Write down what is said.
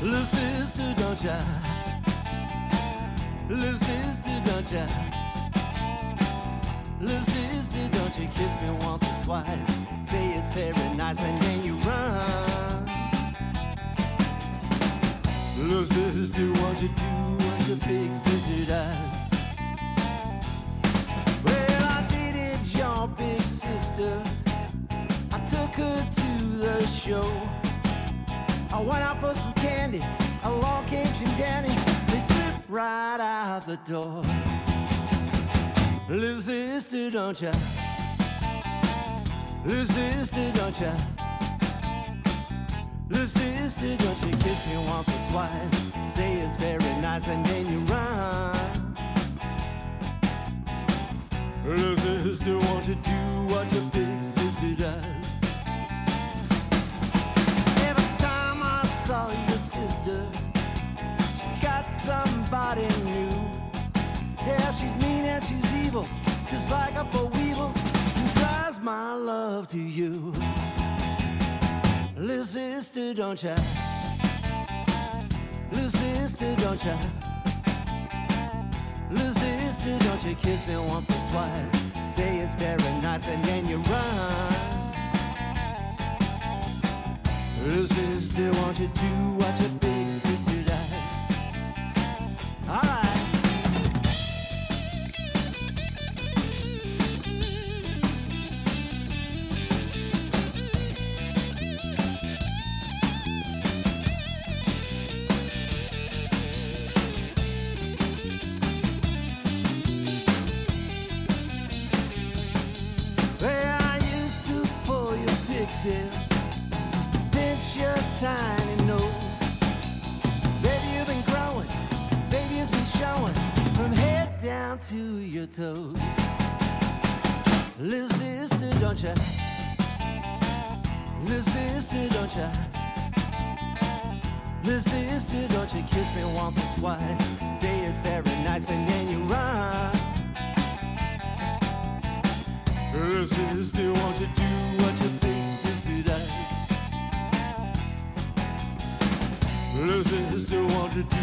Little sister, don't ya? Little sister, don't ya? Little sister, don't you kiss me once or twice? Say it's very nice and then you run. Little sister, won't you do what your big sister does? Well, I dated your big sister. I took her to the show. I went out for some candy. Along came Jim Danny. They slipped right out the door. Little sister, don't ya? Little sister, don't ya? Little sister, don't you kiss me once or twice? Say it's very nice and then you run. Little sister, won't you do what your big sister does? Every time I saw your sister, she's got somebody new. Yeah, she's mean and she's evil, just like a boll weevil, and drives my love to you. Little sister, don't ya? Little sister, don't ya? Little sister, don't you kiss me once or twice? Say it's very nice and then you run. Little sister, won't you do what your big sister does? All right. Pinch your tiny nose. Baby, you've been growing. Baby, it's been showing from head down to your toes. Little sister, don't ya? Little sister, don't ya? Little sister, don't you kiss me once or twice? Say it's very nice and then you run. Little sister, won't you do what your big sister does? Little sister, won't you do